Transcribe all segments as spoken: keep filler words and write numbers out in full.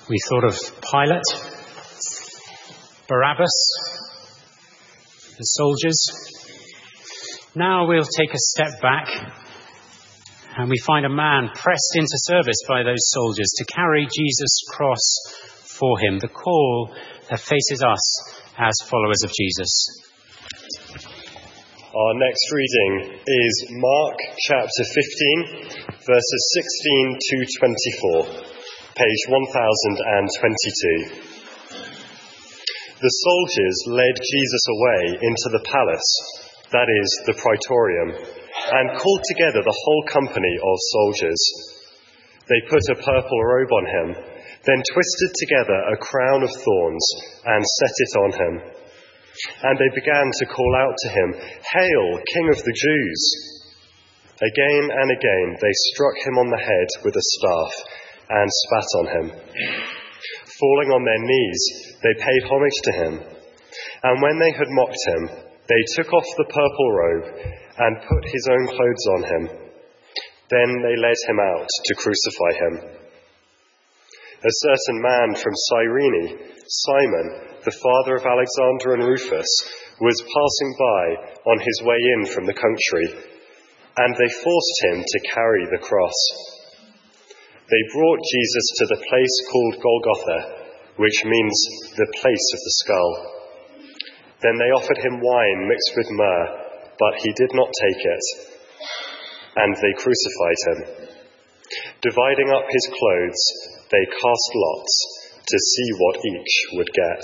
We thought of Pilate, Barabbas, the soldiers. Now we'll take a step back and we find a man pressed into service by those soldiers to carry Jesus' cross for him, the call that faces us as followers of Jesus. Our next reading is Mark chapter fifteen, verses sixteen to twenty-four, page one thousand twenty-two. The soldiers led Jesus away into the palace, that is, the praetorium, and called together the whole company of soldiers. They put a purple robe on him, then twisted together a crown of thorns and set it on him. And they began to call out to him, "Hail, King of the Jews!" Again and again they struck him on the head with a staff and spat on him. Falling on their knees, they paid homage to him. And when they had mocked him, they took off the purple robe and put his own clothes on him. Then they led him out to crucify him. A certain man from Cyrene, Simon, the father of Alexander and Rufus, was passing by on his way in from the country, and they forced him to carry the cross. They brought Jesus to the place called Golgotha, which means the place of the skull. Then they offered him wine mixed with myrrh, but he did not take it, and they crucified him. Dividing up his clothes, they cast lots to see what each would get.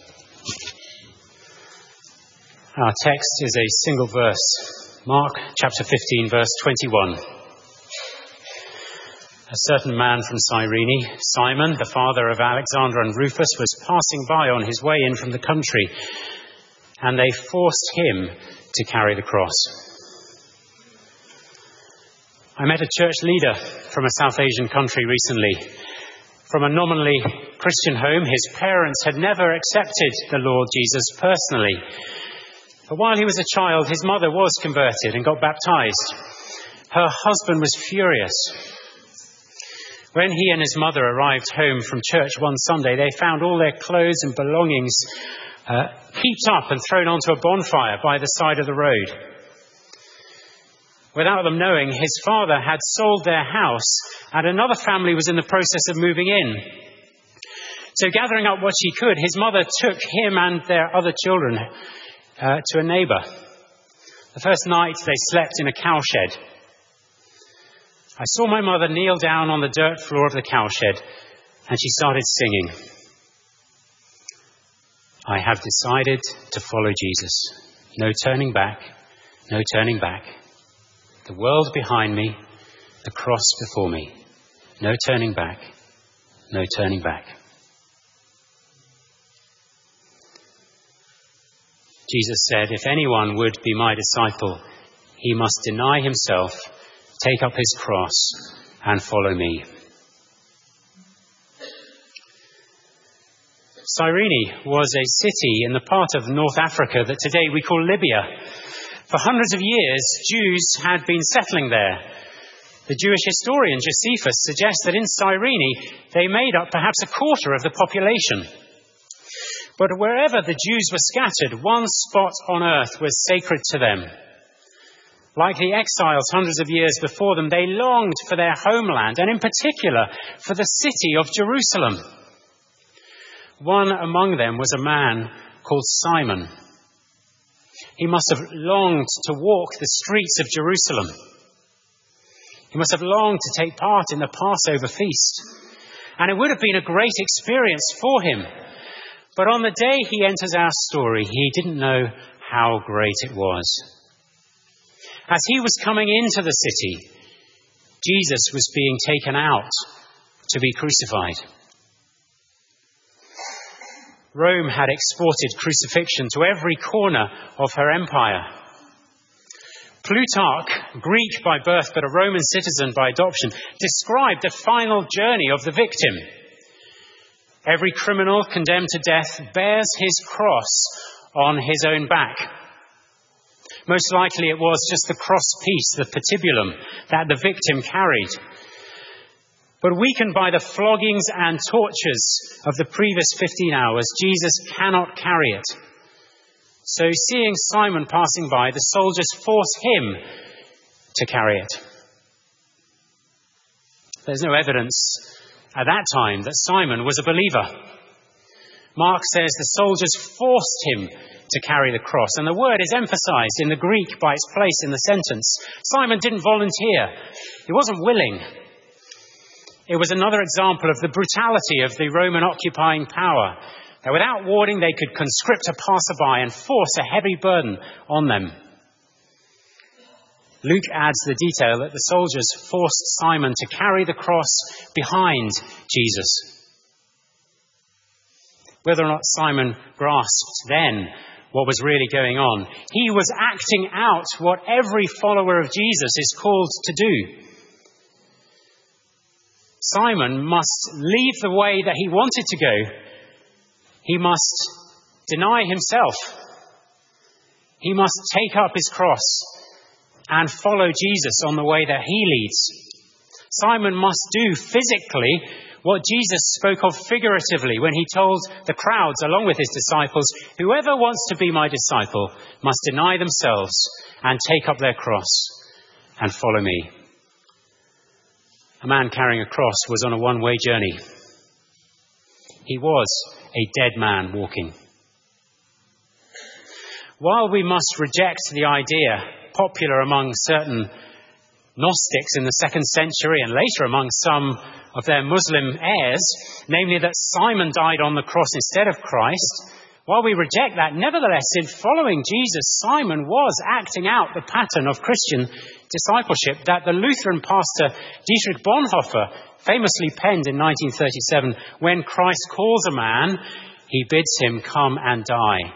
Our text is a single verse, Mark chapter fifteen, verse twenty-one. A certain man from Cyrene, Simon, the father of Alexander and Rufus, was passing by on his way in from the country, and they forced him to carry the cross. I met a church leader from a South Asian country recently. From a nominally Christian home, his parents had never accepted the Lord Jesus personally. But while he was a child, his mother was converted and got baptized. Her husband was furious. When he and his mother arrived home from church one Sunday, they found all their clothes and belongings uh, heaped up and thrown onto a bonfire by the side of the road. Without them knowing, his father had sold their house and another family was in the process of moving in. So gathering up what she could, his mother took him and their other children uh, to a neighbour. The first night they slept in a cowshed. I saw my mother kneel down on the dirt floor of the cowshed and she started singing. I have decided to follow Jesus. No turning back, no turning back. The world behind me, the cross before me. No turning back, no turning back. Jesus said, if anyone would be my disciple, he must deny himself, take up his cross, and follow me. Cyrene was a city in the part of North Africa that today we call Libya. For hundreds of years, Jews had been settling there. The Jewish historian Josephus suggests that in Cyrene, they made up perhaps a quarter of the population. But wherever the Jews were scattered, one spot on earth was sacred to them. Like the exiles hundreds of years before them, they longed for their homeland, and in particular, for the city of Jerusalem. One among them was a man called Simon. He must have longed to walk the streets of Jerusalem. He must have longed to take part in the Passover feast. And it would have been a great experience for him. But on the day he enters our story, he didn't know how great it was. As he was coming into the city, Jesus was being taken out to be crucified. Rome had exported crucifixion to every corner of her empire. Plutarch, Greek by birth but a Roman citizen by adoption, described the final journey of the victim. Every criminal condemned to death bears his cross on his own back. Most likely it was just the cross piece, the patibulum, that the victim carried. But weakened by the floggings and tortures of the previous fifteen hours, Jesus cannot carry it. So seeing Simon passing by, the soldiers force him to carry it. There's no evidence at that time that Simon was a believer. Mark says the soldiers forced him to carry the cross, and the word is emphasized in the Greek by its place in the sentence. Simon didn't volunteer. He wasn't willing. It was another example of the brutality of the Roman occupying power, that without warning they could conscript a passerby and force a heavy burden on them. Luke adds the detail that the soldiers forced Simon to carry the cross behind Jesus. Whether or not Simon grasped then what was really going on, he was acting out what every follower of Jesus is called to do. Simon must leave the way that he wanted to go. He must deny himself. He must take up his cross and follow Jesus on the way that he leads. Simon must do physically what Jesus spoke of figuratively when he told the crowds along with his disciples, "Whoever wants to be my disciple must deny themselves and take up their cross and follow me." A man carrying a cross was on a one-way journey. He was a dead man walking. While we must reject the idea, popular among certain Gnostics in the second century and later among some of their Muslim heirs, namely that Simon died on the cross instead of Christ, while we reject that, nevertheless, in following Jesus, Simon was acting out the pattern of Christian discipleship that the Lutheran pastor Dietrich Bonhoeffer famously penned in nineteen thirty-seven, "When Christ calls a man, he bids him come and die."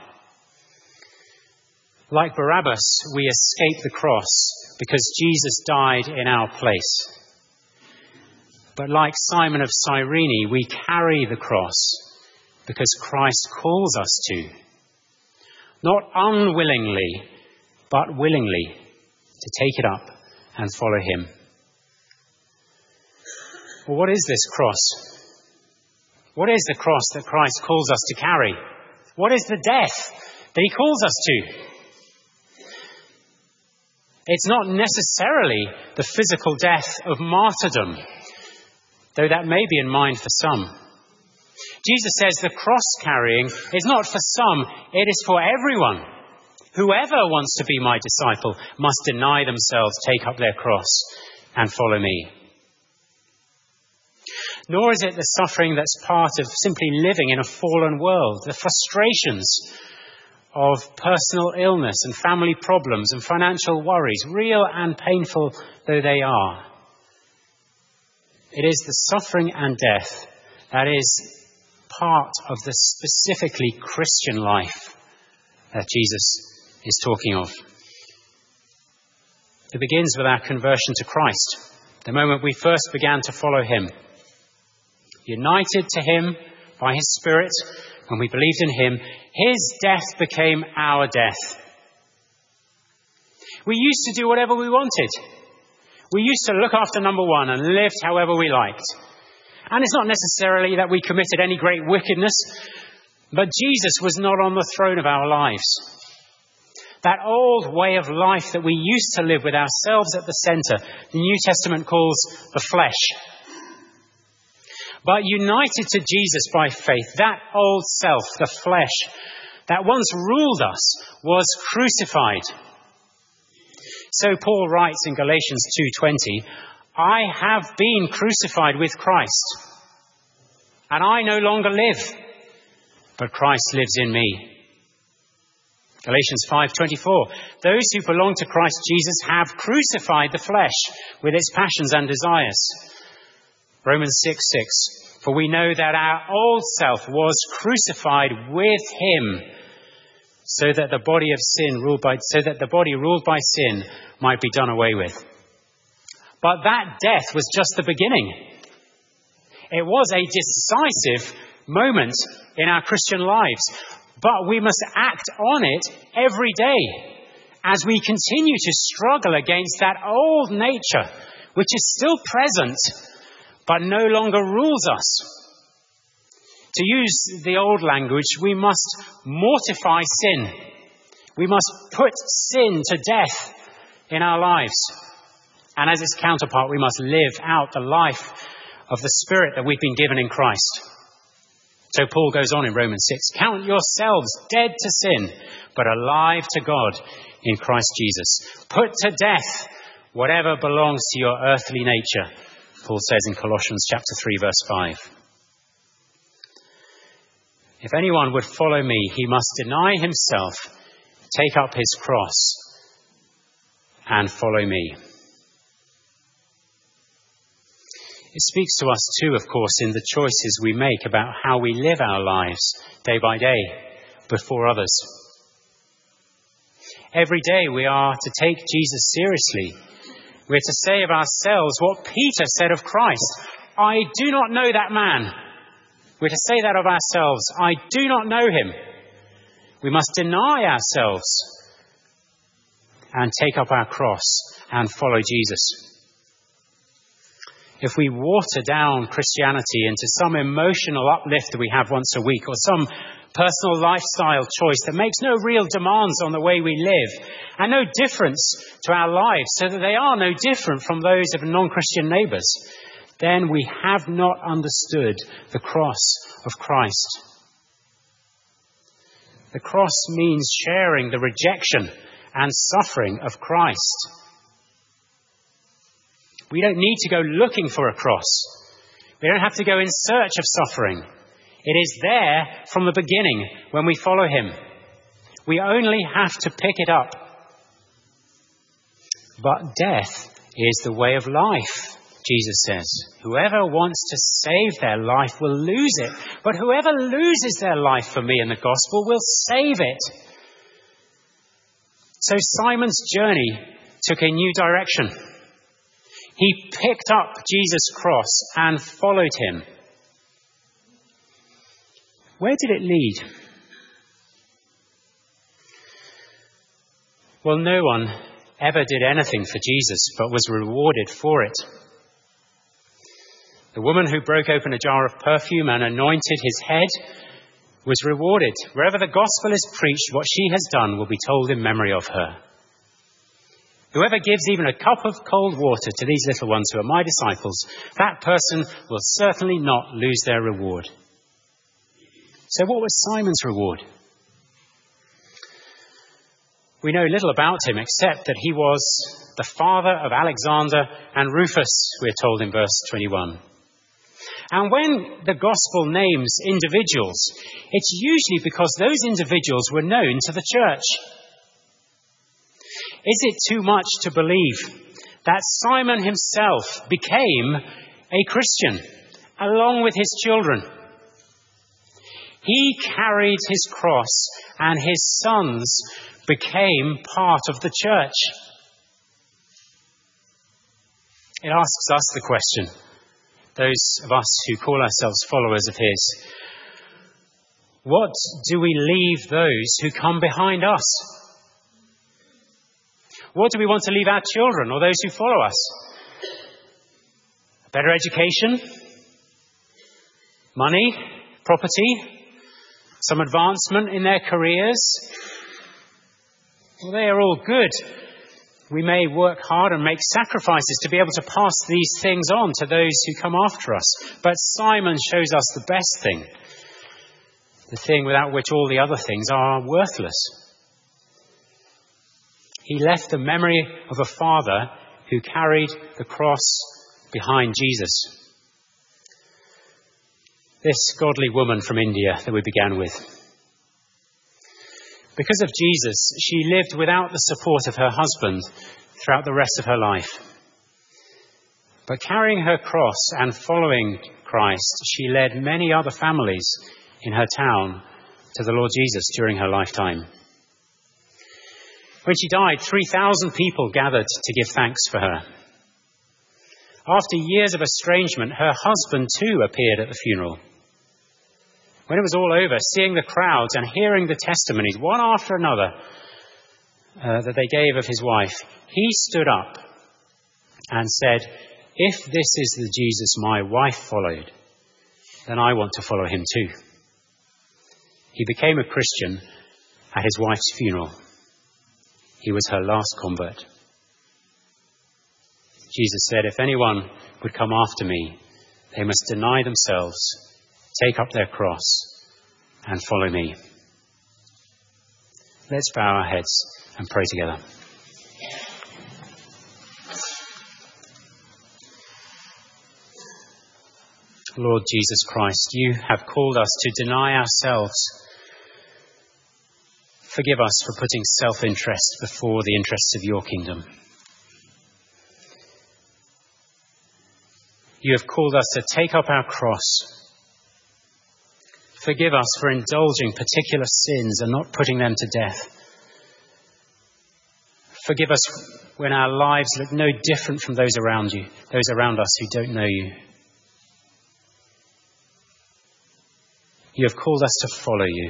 Like Barabbas, we escape the cross because Jesus died in our place. But like Simon of Cyrene, we carry the cross because Christ calls us to. Not unwillingly, but willingly to take it up and follow him. Well, what is this cross? What is the cross that Christ calls us to carry? What is the death that he calls us to? It's not necessarily the physical death of martyrdom, though that may be in mind for some. Jesus says the cross carrying is not for some, it is for everyone. Whoever wants to be my disciple must deny themselves, take up their cross, and follow me. Nor is it the suffering that's part of simply living in a fallen world, the frustrations of personal illness and family problems and financial worries, real and painful though they are. It is the suffering and death that is part of the specifically Christian life that Jesus is talking of. It begins with our conversion to Christ, the moment we first began to follow him. United to him by his Spirit, when we believed in him, his death became our death. We used to do whatever we wanted. We used to look after number one and lived however we liked. And it's not necessarily that we committed any great wickedness, but Jesus was not on the throne of our lives. That old way of life that we used to live with ourselves at the center, the New Testament calls the flesh. But united to Jesus by faith, that old self, the flesh, that once ruled us, was crucified. So Paul writes in Galatians two twenty, "I have been crucified with Christ, and I no longer live, but Christ lives in me." Galatians five twenty-four, "Those who belong to Christ Jesus have crucified the flesh with its passions and desires." Romans six six, "For we know that our old self was crucified with him, so that the body of sin ruled by so that the body ruled by sin might be done away with." But that death was just the beginning. It was a decisive moment in our Christian lives, but we must act on it every day as we continue to struggle against that old nature, which is still present, but no longer rules us. To use the old language, we must mortify sin. We must put sin to death in our lives. And as its counterpart, we must live out the life of the Spirit that we've been given in Christ. So Paul goes on in Romans six, count yourselves dead to sin, but alive to God in Christ Jesus. Put to death whatever belongs to your earthly nature, Paul says in Colossians chapter three, verse five. If anyone would follow me, he must deny himself, take up his cross, and follow me. It speaks to us too, of course, in the choices we make about how we live our lives day by day before others. Every day we are to take Jesus seriously. We're to say of ourselves what Peter said of Christ, I do not know that man. We're to say that of ourselves, I do not know him. We must deny ourselves and take up our cross and follow Jesus. If we water down Christianity into some emotional uplift that we have once a week, or some personal lifestyle choice that makes no real demands on the way we live and no difference to our lives, so that they are no different from those of non-Christian neighbours, then we have not understood the cross of Christ. The cross means sharing the rejection and suffering of Christ. We don't need to go looking for a cross. We don't have to go in search of suffering. It is there from the beginning when we follow him. We only have to pick it up. But death is the way of life, Jesus says. Whoever wants to save their life will lose it. But whoever loses their life for me and the gospel will save it. So Simon's journey took a new direction. He picked up Jesus' cross and followed him. Where did it lead? Well, no one ever did anything for Jesus, but was rewarded for it. The woman who broke open a jar of perfume and anointed his head was rewarded. Wherever the gospel is preached, what she has done will be told in memory of her. Whoever gives even a cup of cold water to these little ones who are my disciples, that person will certainly not lose their reward. So what was Simon's reward? We know little about him except that he was the father of Alexander and Rufus, we're told in verse twenty-one. And when the gospel names individuals, it's usually because those individuals were known to the church. Is it too much to believe that Simon himself became a Christian along with his children? He carried his cross and his sons became part of the church. It asks us the question, those of us who call ourselves followers of his, what do we leave those who come behind us? What do we want to leave our children or those who follow us? A better education? Money? Property? Some advancement in their careers? Well, they are all good. We may work hard and make sacrifices to be able to pass these things on to those who come after us. But Simon shows us the best thing, the thing without which all the other things are worthless. He left the memory of a father who carried the cross behind Jesus. This godly woman from India that we began with. Because of Jesus, she lived without the support of her husband throughout the rest of her life. But carrying her cross and following Christ, she led many other families in her town to the Lord Jesus during her lifetime. When she died, three thousand people gathered to give thanks for her. After years of estrangement, her husband too appeared at the funeral. When it was all over, seeing the crowds and hearing the testimonies, one after another, uh, that they gave of his wife, he stood up and said, If this is the Jesus my wife followed, then I want to follow him too. He became a Christian at his wife's funeral. He was her last convert. Jesus said, if anyone would come after me, they must deny themselves, take up their cross, and follow me. Let's bow our heads and pray together. Lord Jesus Christ, you have called us to deny ourselves. Forgive us for putting self-interest before the interests of your kingdom. You have called us to take up our cross. Forgive us for indulging particular sins and not putting them to death. Forgive us when our lives look no different from those around you, those around us who don't know you. You have called us to follow you.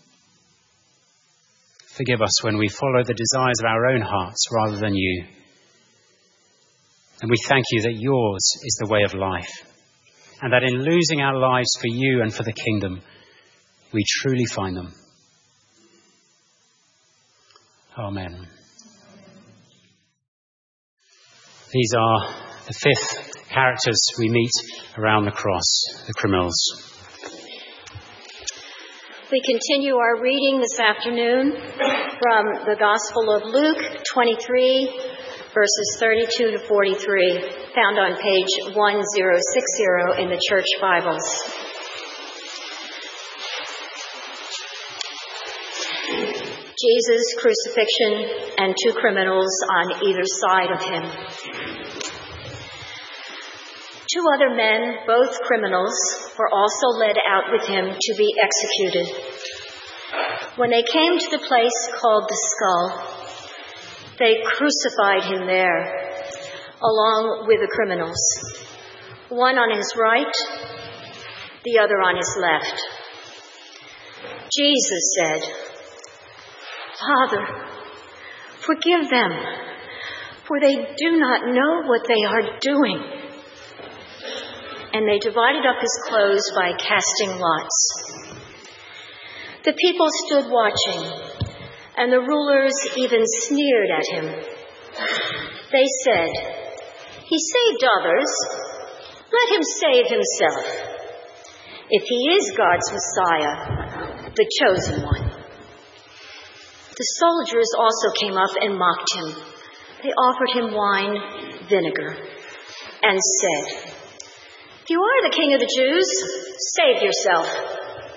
Forgive us when we follow the desires of our own hearts rather than you. And we thank you that yours is the way of life, and that in losing our lives for you and for the kingdom, we truly find them. Amen. These are the fifth characters we meet around the cross, the criminals. We continue our reading this afternoon from the Gospel of Luke twenty-three, verses thirty-two to forty-three, found on page ten sixty in the Church Bibles. Jesus' crucifixion and two criminals on either side of him. Two other men, both criminals, were also led out with him to be executed. When they came to the place called the Skull, they crucified him there, along with the criminals, one on his right, the other on his left. Jesus said, "Father, forgive them, for they do not know what they are doing." And they divided up his clothes by casting lots. The people stood watching, and the rulers even sneered at him. They said, "He saved others. Let him save himself, if he is God's Messiah, the chosen one." The soldiers also came up and mocked him. They offered him wine vinegar and said, "If you are the King of the Jews, save yourself."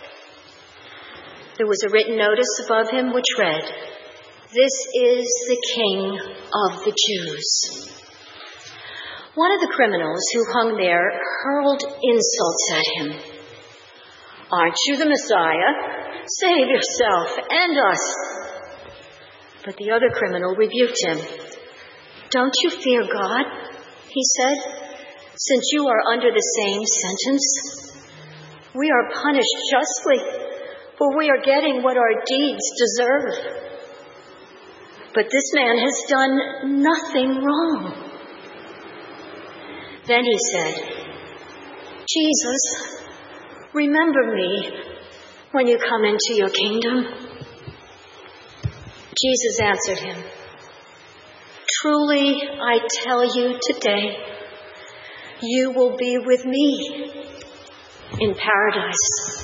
There was a written notice above him which read, "This is the King of the Jews." One of the criminals who hung there hurled insults at him. "Aren't you the Messiah? Save yourself and us." But the other criminal rebuked him. "Don't you fear God?" he said, "since you are under the same sentence? We are punished justly, for we are getting what our deeds deserve. But this man has done nothing wrong." Then he said, "Jesus, remember me when you come into your kingdom." Jesus answered him, "Truly, I tell you today, you will be with me in paradise."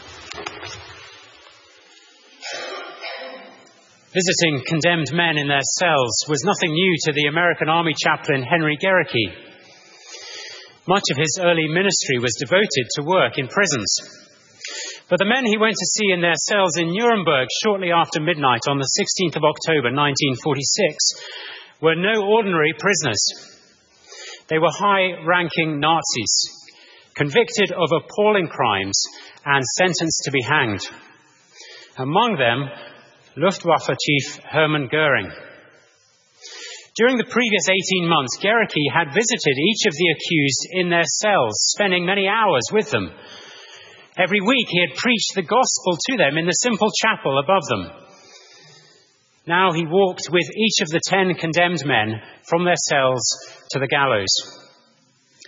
Visiting condemned men in their cells was nothing new to the American Army chaplain Henry Gerecke. Much of his early ministry was devoted to work in prisons. But the men he went to see in their cells in Nuremberg shortly after midnight on the sixteenth of October nineteen forty-six were no ordinary prisoners. They were high-ranking Nazis, convicted of appalling crimes and sentenced to be hanged. Among them, Luftwaffe Chief Hermann Goering. During the previous eighteen months, Gerecke had visited each of the accused in their cells, spending many hours with them. Every week he had preached the gospel to them in the simple chapel above them. Now he walked with each of the ten condemned men from their cells to the gallows.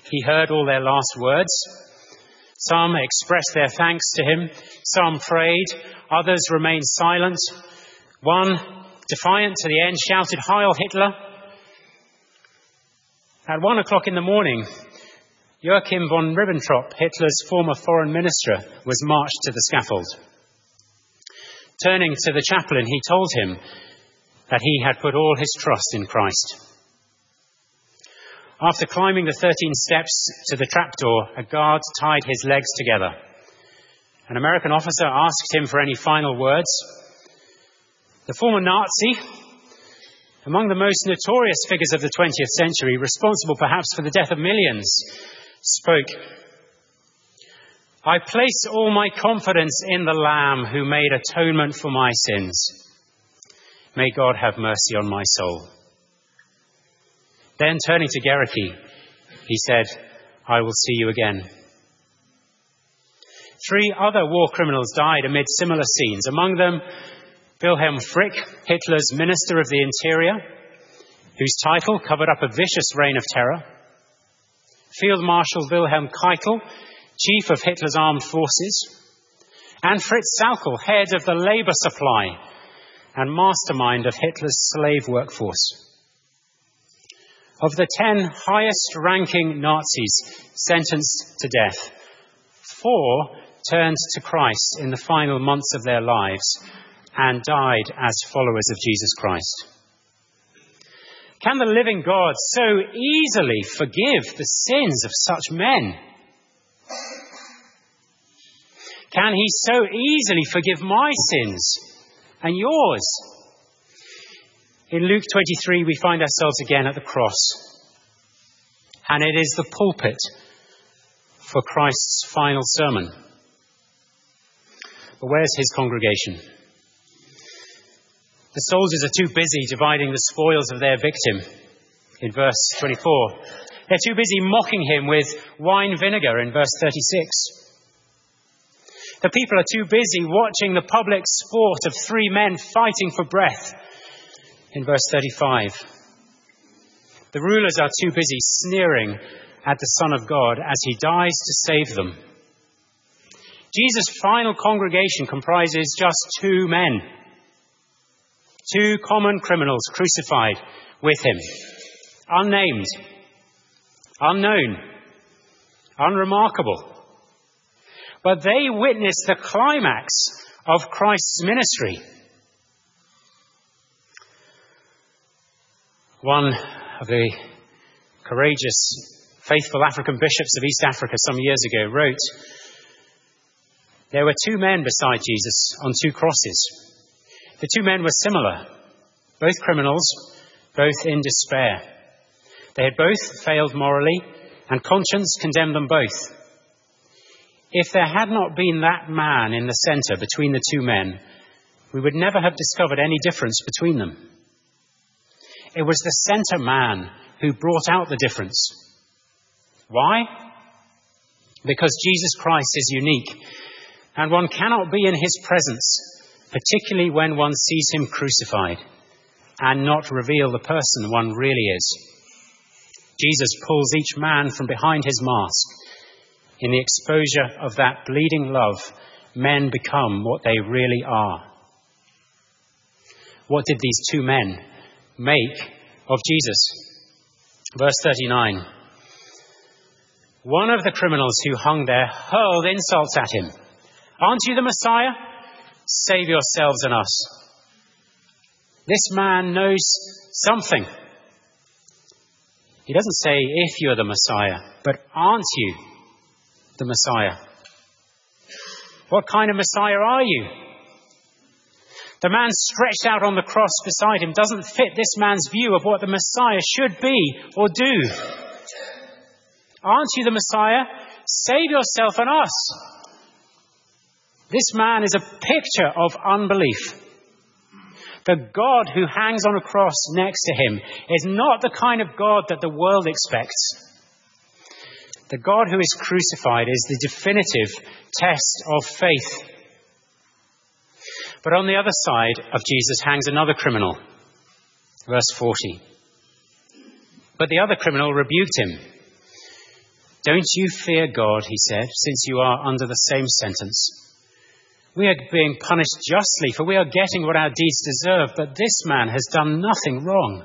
He heard all their last words. Some expressed their thanks to him. Some prayed. Others remained silent. One, defiant to the end, shouted, "Heil Hitler!" At one o'clock in the morning, Joachim von Ribbentrop, Hitler's former foreign minister, was marched to the scaffold. Turning to the chaplain, he told him that he had put all his trust in Christ. After climbing the thirteen steps to the trapdoor, a guard tied his legs together. An American officer asked him for any final words. The former Nazi, among the most notorious figures of the twentieth century, responsible perhaps for the death of millions, spoke, "I place all my confidence in the Lamb who made atonement for my sins. May God have mercy on my soul." Then, turning to Gericke, he said, "I will see you again." Three other war criminals died amid similar scenes. Among them, Wilhelm Frick, Hitler's Minister of the Interior, whose title covered up a vicious reign of terror. Field Marshal Wilhelm Keitel, Chief of Hitler's armed forces. And Fritz Sauckel, head of the labor supply and mastermind of Hitler's slave workforce. Of the ten highest-ranking Nazis sentenced to death, four turned to Christ in the final months of their lives and died as followers of Jesus Christ. Can the living God so easily forgive the sins of such men? Can he so easily forgive my sins and yours? In Luke twenty-three, we find ourselves again at the cross. And it is the pulpit for Christ's final sermon. But where's his congregation? The soldiers are too busy dividing the spoils of their victim. In verse twenty-four, they're too busy mocking him with wine vinegar in verse thirty-six. The people are too busy watching the public sport of three men fighting for breath. In verse thirty-five, the rulers are too busy sneering at the Son of God as he dies to save them. Jesus' final congregation comprises just two men, two common criminals crucified with him, unnamed, unknown, unremarkable. But they witness the climax of Christ's ministry. One of the courageous, faithful African bishops of East Africa some years ago wrote, "There were two men beside Jesus on two crosses. The two men were similar, both criminals, both in despair. They had both failed morally, and conscience condemned them both. If there had not been that man in the center between the two men, we would never have discovered any difference between them. It was the center man who brought out the difference. Why? Because Jesus Christ is unique, and one cannot be in his presence, particularly when one sees him crucified, and not reveal the person one really is. Jesus pulls each man from behind his mask. In the exposure of that bleeding love, men become what they really are." What did these two men make of Jesus? Verse thirty-nine. One of the criminals who hung there hurled insults at him. "Aren't you the Messiah? Save yourselves and us." This man knows something. He doesn't say, "If you're the Messiah," but "Aren't you the Messiah?" What kind of Messiah are you? The man stretched out on the cross beside him doesn't fit this man's view of what the Messiah should be or do. "Aren't you the Messiah? Save yourself and us." This man is a picture of unbelief. The God who hangs on a cross next to him is not the kind of God that the world expects. The God who is crucified is the definitive test of faith. But on the other side of Jesus hangs another criminal. Verse forty. But the other criminal rebuked him. Don't you fear God, he said, since you are under the same sentence. We are being punished justly, for we are getting what our deeds deserve, but this man has done nothing wrong.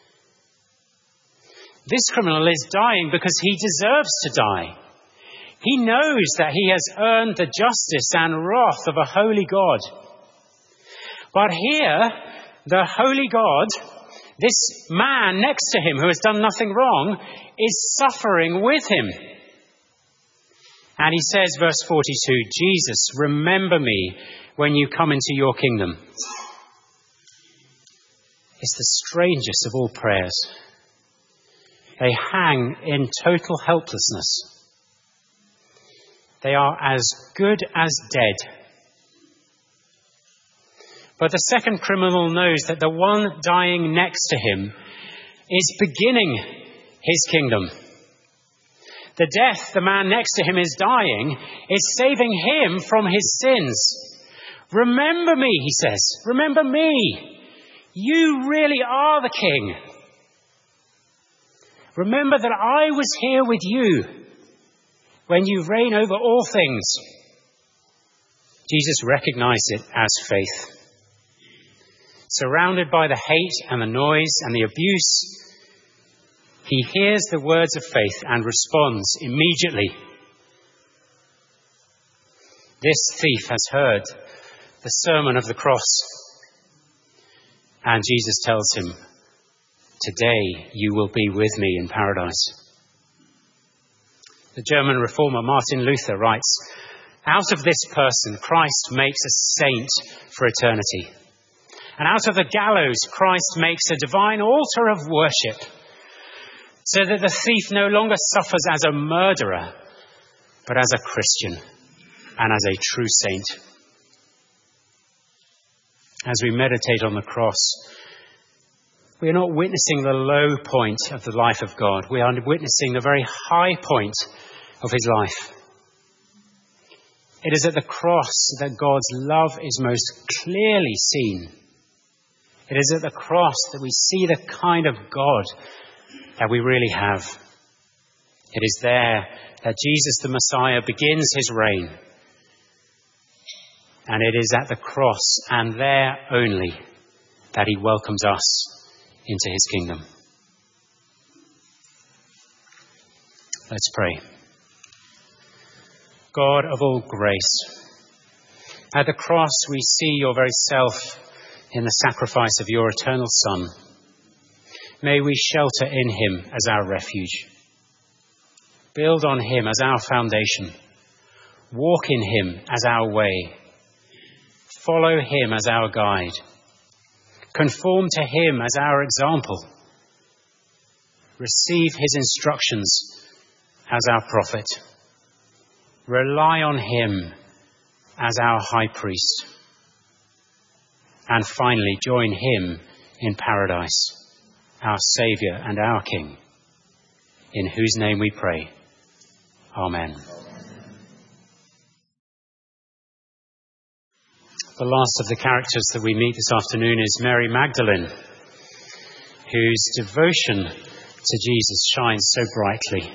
This criminal is dying because he deserves to die. He knows that he has earned the justice and wrath of a holy God. But here, the holy God, this man next to him who has done nothing wrong, is suffering with him. And he says, verse forty-two, Jesus, remember me when you come into your kingdom. It's the strangest of all prayers. They hang in total helplessness. They are as good as dead. But the second criminal knows that the one dying next to him is beginning his kingdom. The death the man next to him is dying is saving him from his sins. Remember me, he says. Remember me. You really are the king. Remember that I was here with you when you reign over all things. Jesus recognized it as faith. Surrounded by the hate and the noise and the abuse, he hears the words of faith and responds immediately. This thief has heard the sermon of the cross. And Jesus tells him, today you will be with me in paradise. The German reformer Martin Luther writes, out of this person, Christ makes a saint for eternity. And out of the gallows, Christ makes a divine altar of worship, so that the thief no longer suffers as a murderer, but as a Christian and as a true saint. As we meditate on the cross, we are not witnessing the low point of the life of God. We are witnessing the very high point of his life. It is at the cross that God's love is most clearly seen. It is at the cross that we see the kind of God that we really have. It is there that Jesus the Messiah begins his reign. And it is at the cross and there only that he welcomes us into his kingdom. Let's pray. God of all grace, at the cross we see your very self in the sacrifice of your eternal Son. May we shelter in him as our refuge. Build on him as our foundation. Walk in him as our way. Follow him as our guide. Conform to him as our example. Receive his instructions as our prophet. Rely on him as our high priest. And finally, join him in paradise, our Saviour and our King, in whose name we pray. Amen. The last of the characters that we meet this afternoon is Mary Magdalene, whose devotion to Jesus shines so brightly.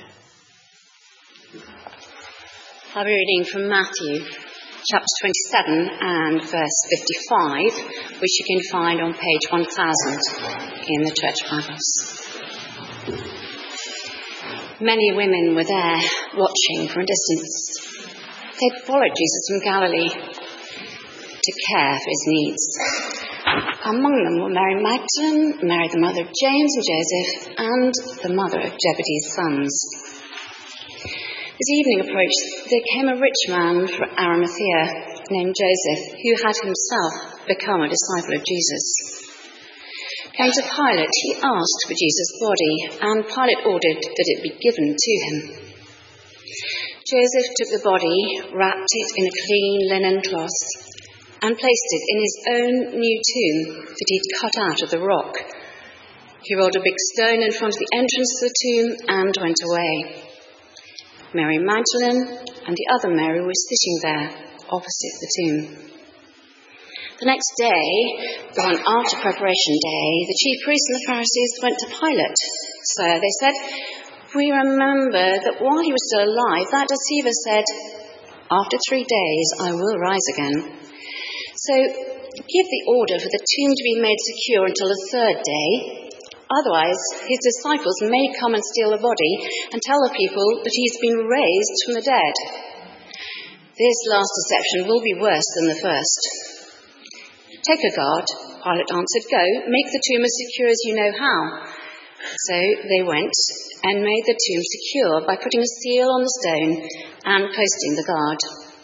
I'll be reading from Matthew chapter twenty-seven and verse fifty-five, which you can find on page one thousand in the Church Bibles. Many women were there watching from a distance. They'd followed Jesus from Galilee to care for his needs. Among them were Mary Magdalene, Mary the mother of James and Joseph, and the mother of Zebedee's sons. As evening approached, there came a rich man from Arimathea named Joseph, who had himself become a disciple of Jesus. Going to Pilate, he asked for Jesus' body, and Pilate ordered that it be given to him. Joseph took the body, wrapped it in a clean linen cloth, and placed it in his own new tomb that he'd cut out of the rock. He rolled a big stone in front of the entrance to the tomb and went away. Mary Magdalene and the other Mary were sitting there opposite the tomb. The next day, the one after preparation day, the chief priests and the Pharisees went to Pilate. So they said, We remember that while he was still alive, that deceiver said, "After three days I will rise again." So give the order for the tomb to be made secure until the third day. Otherwise, his disciples may come and steal the body and tell the people that he's been raised from the dead. This last deception will be worse than the first. "Take a guard," Pilate answered. "Go, make the tomb as secure as you know how." So they went and made the tomb secure by putting a seal on the stone and posting the guard.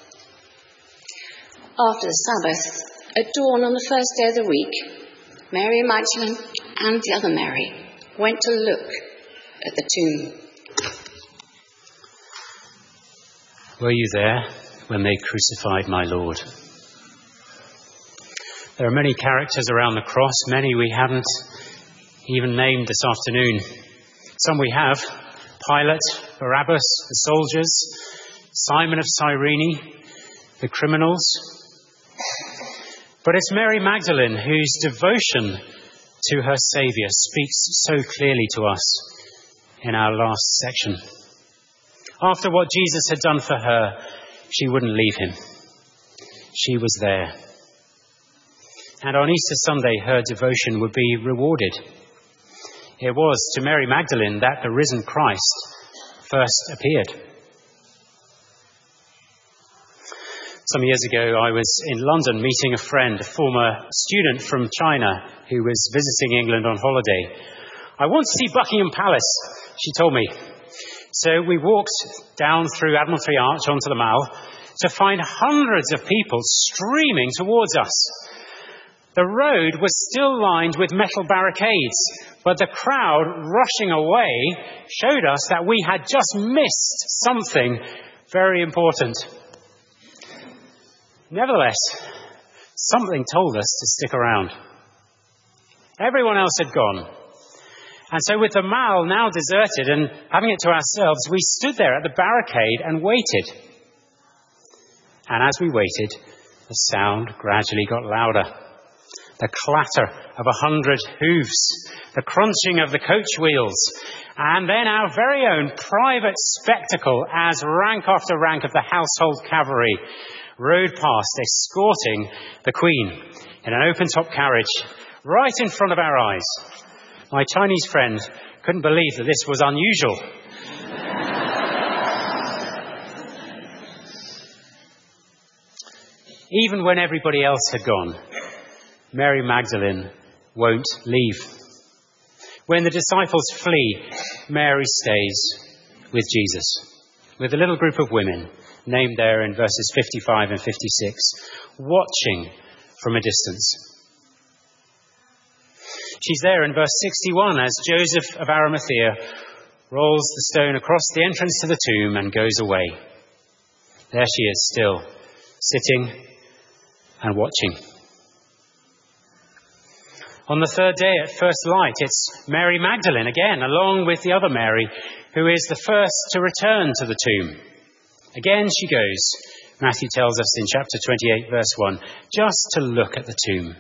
After the Sabbath, at dawn on the first day of the week, Mary Magdalene and the other Mary went to look at the tomb. Were you there when they crucified my Lord? There are many characters around the cross, many we haven't even named this afternoon. Some we have: Pilate, Barabbas, the soldiers, Simon of Cyrene, the criminals. But it's Mary Magdalene whose devotion to her Saviour speaks so clearly to us in our last section. After what Jesus had done for her, she wouldn't leave him. She was there. And on Easter Sunday, her devotion would be rewarded. It was to Mary Magdalene that the risen Christ first appeared. Some years ago, I was in London meeting a friend, a former student from China who was visiting England on holiday. "I want to see Buckingham Palace," she told me. So we walked down through Admiralty Arch onto the Mall to find hundreds of people streaming towards us. The road was still lined with metal barricades, but the crowd rushing away showed us that we had just missed something very important. Nevertheless, something told us to stick around. Everyone else had gone. And so with the Mall now deserted and having it to ourselves, we stood there at the barricade and waited. And as we waited, the sound gradually got louder. The clatter of a hundred hooves, the crunching of the coach wheels, and then our very own private spectacle as rank after rank of the household cavalry rode past, escorting the Queen in an open-top carriage right in front of our eyes. My Chinese friend couldn't believe that this was unusual. Even when everybody else had gone, Mary Magdalene won't leave. When the disciples flee, Mary stays with Jesus, with a little group of women named there in verses fifty-five and fifty-six, watching from a distance. She's there in verse sixty-one as Joseph of Arimathea rolls the stone across the entrance to the tomb and goes away. There she is still, sitting and watching. On the third day at first light, it's Mary Magdalene again, along with the other Mary, who is the first to return to the tomb. Again she goes, Matthew tells us in chapter twenty-eight, verse one, just to look at the tomb.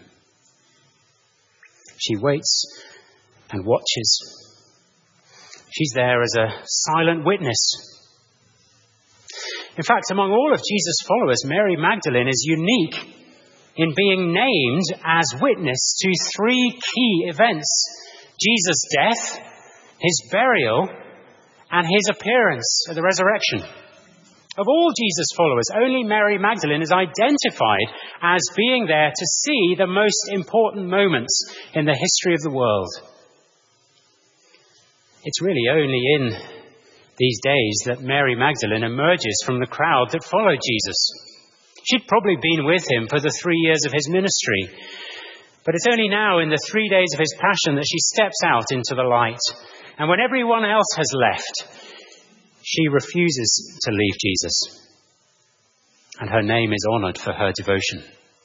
She waits and watches. She's there as a silent witness. In fact, among all of Jesus' followers, Mary Magdalene is unique in being named as witness to three key events: Jesus' death, his burial, and his appearance at the resurrection. Of all Jesus' followers, only Mary Magdalene is identified as being there to see the most important moments in the history of the world. It's really only in these days that Mary Magdalene emerges from the crowd that followed Jesus. She'd probably been with him for the three years of his ministry, but it's only now in the three days of his passion that she steps out into the light. And when everyone else has left, she refuses to leave Jesus, and her name is honoured for her devotion.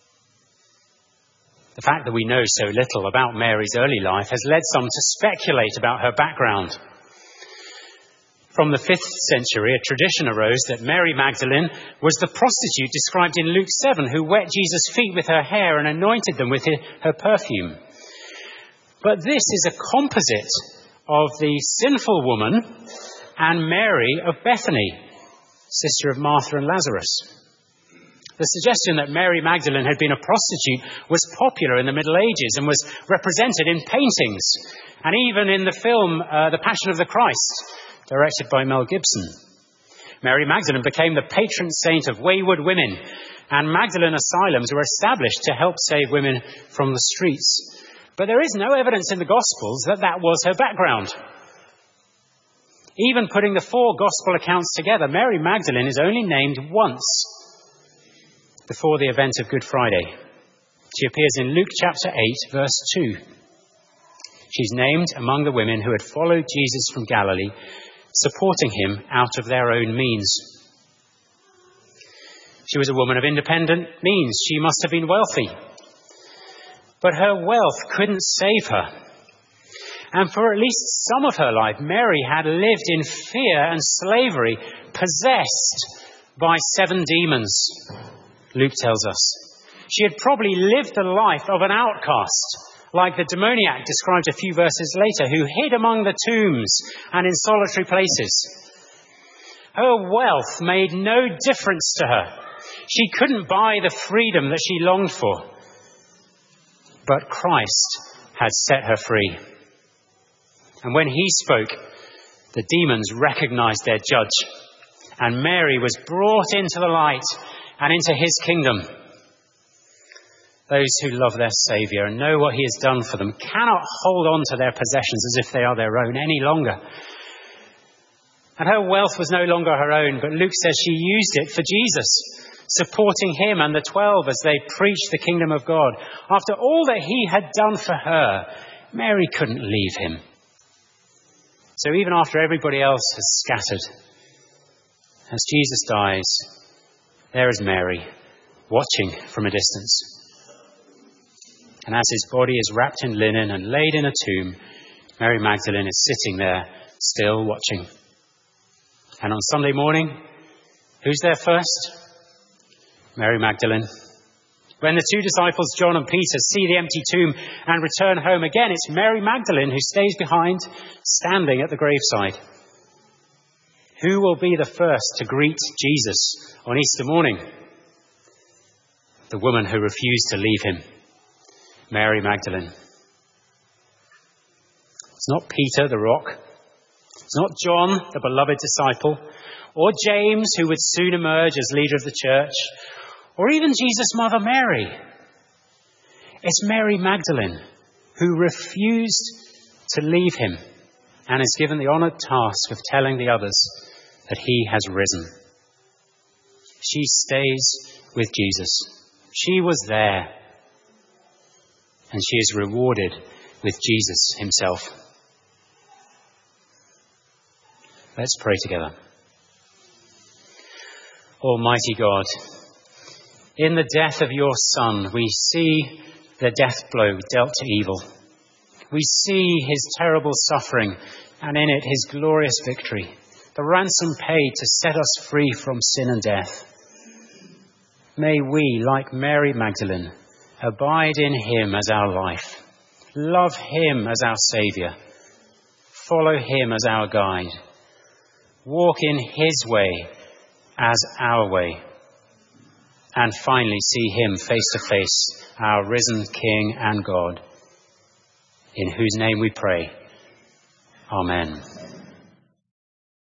The fact that we know so little about Mary's early life has led some to speculate about her background. From the fifth century, a tradition arose that Mary Magdalene was the prostitute described in Luke seven who wet Jesus' feet with her hair and anointed them with her perfume. But this is a composite of the sinful woman and Mary of Bethany, sister of Martha and Lazarus. The suggestion that Mary Magdalene had been a prostitute was popular in the Middle Ages and was represented in paintings and even in the film uh, The Passion of the Christ, directed by Mel Gibson. Mary Magdalene became the patron saint of wayward women, and Magdalene asylums were established to help save women from the streets. But there is no evidence in the Gospels that that was her background. Even putting the four Gospel accounts together, Mary Magdalene is only named once before the event of Good Friday. She appears in Luke chapter eight, verse two. She's named among the women who had followed Jesus from Galilee, supporting him out of their own means. She was a woman of independent means. She must have been wealthy. But her wealth couldn't save her. And for at least some of her life, Mary had lived in fear and slavery, possessed by seven demons, Luke tells us. She had probably lived the life of an outcast, like the demoniac described a few verses later, who hid among the tombs and in solitary places. Her wealth made no difference to her. She couldn't buy the freedom that she longed for. But Christ had set her free. And when he spoke, the demons recognized their judge, and Mary was brought into the light and into his kingdom. Those who love their Saviour and know what he has done for them cannot hold on to their possessions as if they are their own any longer. And her wealth was no longer her own, but Luke says she used it for Jesus, supporting him and the twelve as they preached the kingdom of God. After all that he had done for her, Mary couldn't leave him. So even after everybody else has scattered, as Jesus dies, there is Mary, watching from a distance. And as his body is wrapped in linen and laid in a tomb, Mary Magdalene is sitting there, still watching. And on Sunday morning, who's there first? Mary Magdalene. When the two disciples, John and Peter, see the empty tomb and return home again, it's Mary Magdalene who stays behind, standing at the graveside. Who will be the first to greet Jesus on Easter morning? The woman who refused to leave him, Mary Magdalene. It's not Peter the rock. It's not John, the beloved disciple, or James, who would soon emerge as leader of the church, or even Jesus' mother Mary. It's Mary Magdalene, who refused to leave him and is given the honoured task of telling the others that he has risen. She stays with Jesus. She was there, and she is rewarded with Jesus himself. Let's pray together. Almighty God, in the death of your Son, we see the death blow dealt to evil. We see his terrible suffering, and in it his glorious victory, the ransom paid to set us free from sin and death. May we, like Mary Magdalene, abide in him as our life, love him as our Saviour, follow him as our guide, walk in his way as our way, and finally see him face to face, our risen King and God, in whose name we pray. Amen.